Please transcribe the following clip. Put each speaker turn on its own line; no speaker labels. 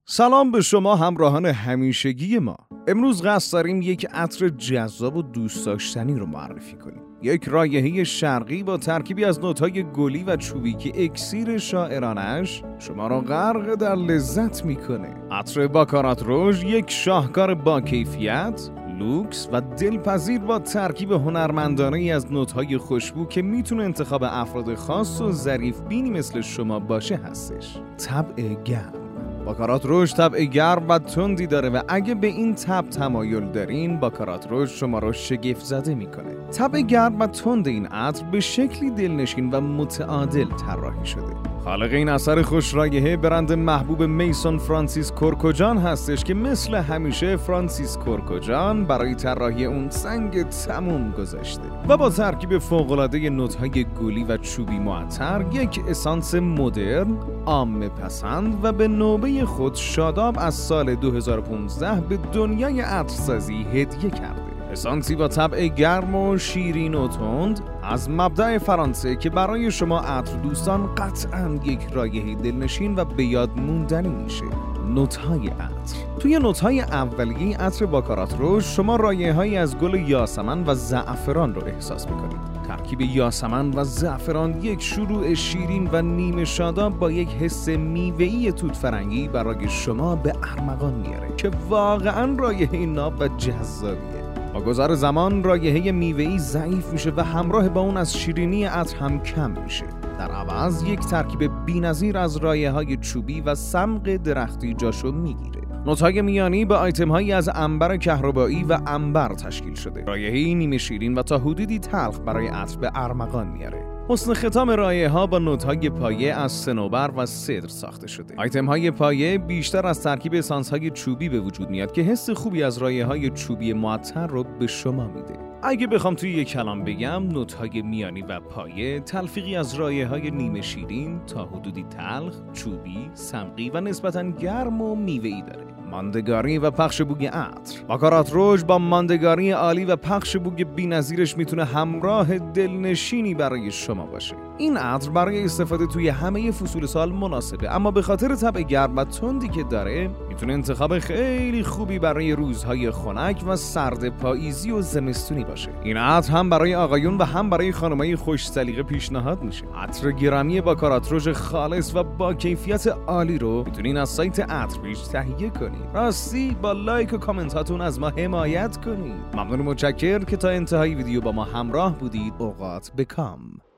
سلام به شما همراهان همیشگی ما. امروز قصد داریم یک عطر جذاب و دوست داشتنی رو معرفی کنیم. یک رایحه شرقی با ترکیبی از نوت‌های گلی و چوبی که اکسیر شاعرانش شما را غرق در لذت میکنه. عطر باکارات روژ یک شاهکار با کیفیت، لوکس و دلپذیر با ترکیب هنرمندانه‌ای از نوت‌های خوشبو که میتونه انتخاب افراد خاص و ظریف بینی مثل شما باشه هستش. طبع گرم. باکارات روژ طبع گرم و تندی داره و اگه به این طبع تمایل دارین، باکارات روژ شما رو شگفت زده میکنه. طبع گرم و تند این عطر به شکلی دلنشین و متعادل طراحی شده. خالق این اثر خوش رایحه برند محبوب میسون فرانسیس کورکوجان هستش که مثل همیشه فرانسیس کورکوجان برای طراحی اون سنگ تموم گذاشته و با ترکیب فوق‌العاده نوت‌های گلی و چوبی معطر یک اسانس مدرن، عامه پسند و به نوبه خود شاداب از سال 2015 به دنیای عطرسازی هدیه کرده. اسانسی با طبع گرم و شیرین و تند از مبدأ فرانسه که برای شما عطر دوستان قطعاً یک رایحه دلنشین و به یاد موندنی میشه. نوت‌های عطر. توی نوت‌های اولیه عطر باکارات روژ شما رایحه‌هایی از گل یاسمن و زعفران رو احساس می‌کنید. ترکیب یاسمن و زعفران یک شروع شیرین و نیمه شاداب با یک حس میوه‌ای توت فرنگی برای شما به ارمغان میاره که واقعاً رایحه ناب و جذابیه. با گذر زمان رایحه میوه‌ای ضعیف میشه و همراه با اون از شیرینی عطر هم کم میشه. در عوض یک ترکیب بی‌نظیر از رایحه‌های چوبی و صمغ درختی جاشو میگیره. نوت‌های میانی به آیتم‌هایی از عنبر کهربایی و عنبر تشکیل شده. رایحه‌ای نیمه شیرین و تا حدودی تلخ برای عطر به ارمغان میاره. حسن ختام رایحه‌ها با نوت‌های پایه از صنوبر و سدر ساخته شده. آیتم‌های پایه بیشتر از ترکیب اسانس‌های چوبی به وجود میاد که حس خوبی از رایحه‌های چوبی معطر رو به شما میده. اگه بخوام توی یک کلام بگم، نوت‌های میانی و پایه تلفیقی از رایحه‌های نیمه شیرین تا حدودی تلخ، چوبی، صمغی و نسبتاً گرم و میوه‌ای داره. ماندگاری و پخش بوی عطر. باکارات روژ با ماندگاری عالی و پخش بوی بی‌نظیرش میتونه همراه دلنشینی برای شما باشه. این عطر برای استفاده توی همه فصول سال مناسبه، اما به خاطر طبع گرم و تندی که داره میتونه انتخاب خیلی خوبی برای روزهای خنک و سرد پاییزی و زمستونی باشه. این عطر هم برای آقایون و هم برای خانمای خوش سلیقه پیشنهاد میشه. عطر گرامی باکارات روژ خالص و با کیفیت عالی رو میتونین از سایت عطربیج تهیه کنید. راستی با لایک و کامنت هاتون از ما حمایت کنید. ممنون و متشکر که تا انتهای ویدیو با ما همراه بودید. اوقات بکام.